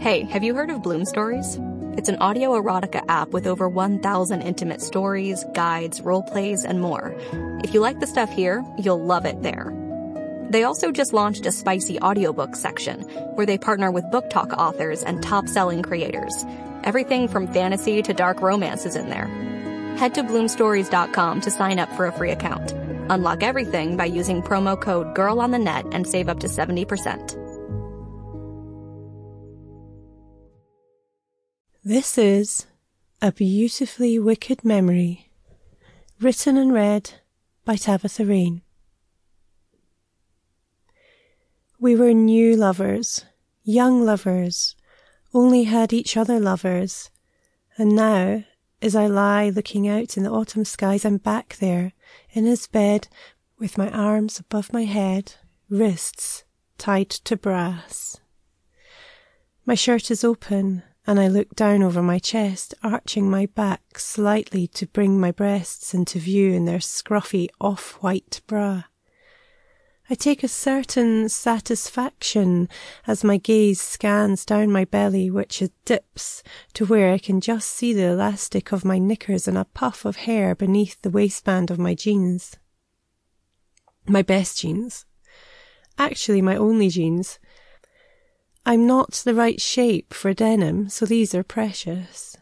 Hey, have you heard of Bloom Stories? It's an audio erotica app with over 1,000 intimate stories, guides, role plays, and more. If you like the stuff here, you'll love it there. They also just launched a spicy audiobook section where they partner with book talk authors and top-selling creators. Everything from fantasy to dark romance is in there. Head to bloomstories.com to sign up for a free account. Unlock everything by using promo code GIRLONTHENET and save up to 70%. This is A Beautifully Wicked Memory, written and read by Tabitha Rain. We were new lovers, young lovers, only had each other lovers, and now, as I lie looking out in the autumn skies, I'm back there, in his bed, with my arms above my head, wrists tied to brass. My shirt is open, and I look down over my chest, arching my back slightly to bring my breasts into view in their scruffy off-white bra. I take a certain satisfaction as my gaze scans down my belly, which it dips to where I can just see the elastic of my knickers and a puff of hair beneath the waistband of my jeans. My best jeans. Actually, my only jeans. I'm not the right shape for denim, so these are precious.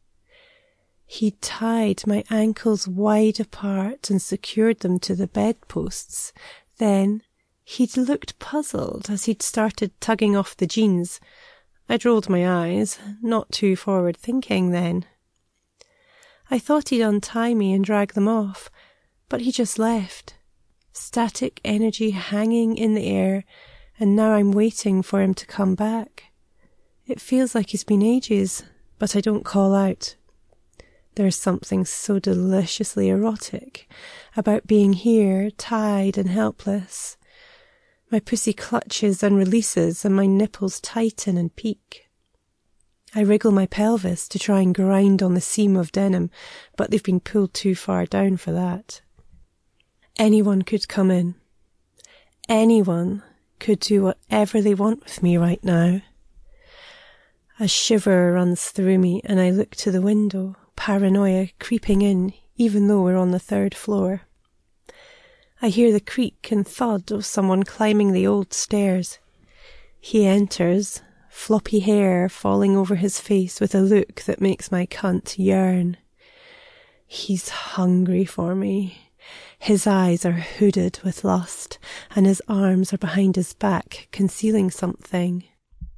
He tied my ankles wide apart and secured them to the bedposts. Then he'd looked puzzled as he'd started tugging off the jeans. I'd rolled my eyes, not too forward-thinking then. I thought he'd untie me and drag them off, but he just left. Static energy hanging in the air, and now I'm waiting for him to come back. It feels like it's been ages, but I don't call out. There's something so deliciously erotic about being here, tied and helpless. My pussy clutches and releases, and my nipples tighten and peak. I wriggle my pelvis to try and grind on the seam of denim, but they've been pulled too far down for that. Anyone could come in. Anyone could do whatever they want with me right now. A shiver runs through me, and I look to the window, paranoia creeping in, even though we're on the 3rd floor. I hear the creak and thud of someone climbing the old stairs. He enters, floppy hair falling over his face with a look that makes my cunt yearn. He's hungry for me. His eyes are hooded with lust, and his arms are behind his back, concealing something.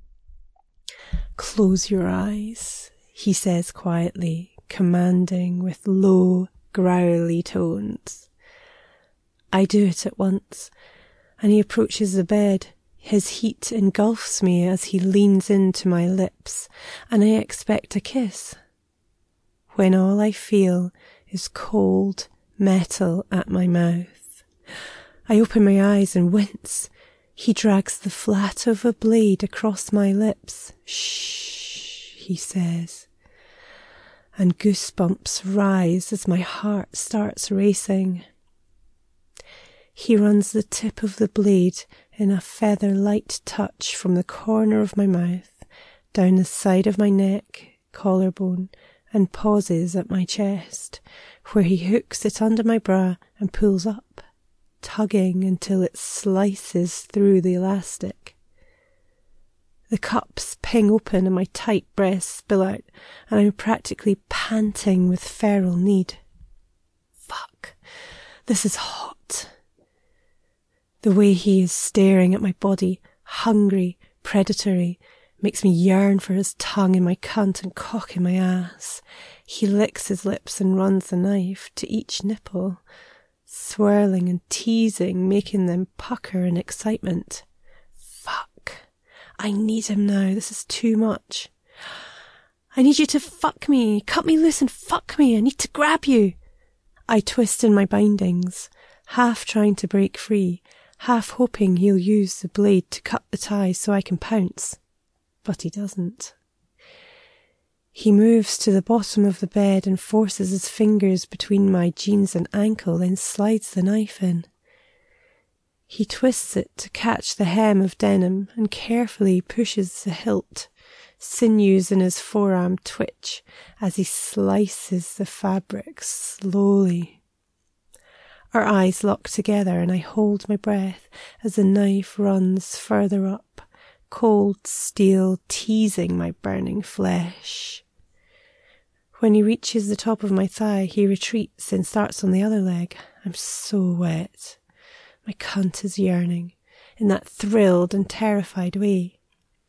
"Close your eyes," he says quietly, commanding with low, growly tones. I do it at once, and he approaches the bed. His heat engulfs me as he leans into my lips, and I expect a kiss, when all I feel is cold metal at my mouth. I open my eyes and wince. He drags the flat of a blade across my lips. "Shh," he says, and goosebumps rise as my heart starts racing. He runs the tip of the blade in a feather-light touch from the corner of my mouth, down the side of my neck, collarbone, and pauses at my chest, where he hooks it under my bra and pulls up, tugging until it slices through the elastic. The cups ping open and my tight breasts spill out, and I'm practically panting with feral need. Fuck, this is hot. The way he is staring at my body, hungry, predatory, makes me yearn for his tongue in my cunt and cock in my ass. He licks his lips and runs the knife to each nipple, swirling and teasing, making them pucker in excitement. Fuck. I need him now. This is too much. I need you to fuck me. Cut me loose and fuck me. I need to grab you. I twist in my bindings, half trying to break free, half hoping he'll use the blade to cut the ties so I can pounce. But he doesn't. He moves to the bottom of the bed and forces his fingers between my jeans and ankle, then slides the knife in. He twists it to catch the hem of denim and carefully pushes the hilt Sinews in his forearm twitch as he slices the fabric slowly. Our eyes lock together and I hold my breath as the knife runs further up, cold steel teasing my burning flesh. When he reaches the top of my thigh, he retreats and starts on the other leg. I'm so wet. My cunt is yearning in that thrilled and terrified way.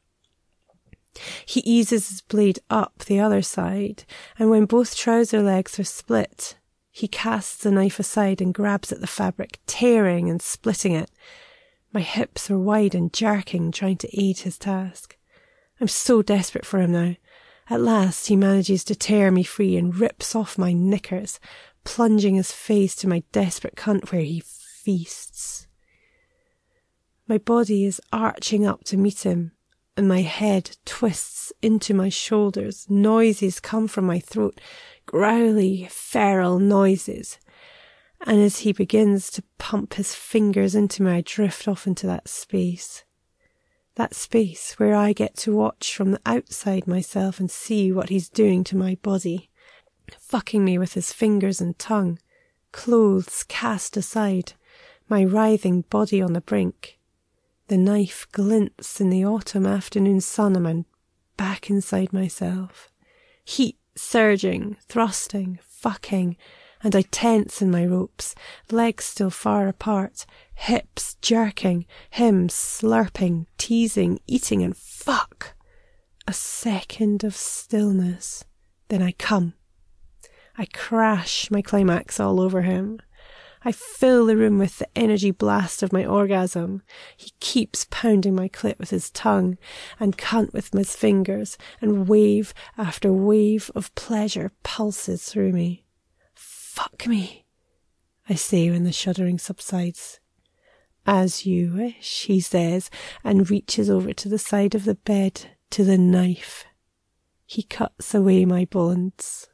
He eases his blade up the other side, and when both trouser legs are split, he casts the knife aside and grabs at the fabric, tearing and splitting it. My hips are wide and jerking, trying to aid his task. I'm so desperate for him now. At last he manages to tear me free and rips off my knickers, plunging his face to my desperate cunt where he feasts. My body is arching up to meet him, and my head twists into my shoulders. Noises come from my throat, growly, feral noises. And as he begins to pump his fingers into me, I drift off into that space. That space where I get to watch from the outside myself and see what he's doing to my body. Fucking me with his fingers and tongue. Clothes cast aside. My writhing body on the brink. The knife glints in the autumn afternoon sun and I'm back inside myself. Heat surging, thrusting, fucking, and I tense in my ropes, legs still far apart, hips jerking, him slurping, teasing, eating, and fuck. A second of stillness. Then I come. I crash my climax all over him. I fill the room with the energy blast of my orgasm. He keeps pounding my clit with his tongue and cunt with his fingers, and wave after wave of pleasure pulses through me. Fuck me, I say when the shuddering subsides. As you wish, he says, and reaches over to the side of the bed, to the knife. He cuts away my bonds.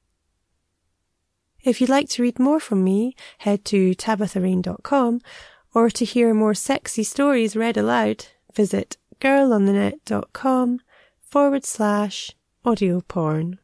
If you'd like to read more from me, head to tabitharrain.com, or to hear more sexy stories read aloud, visit girlonthenet.com/audio porn.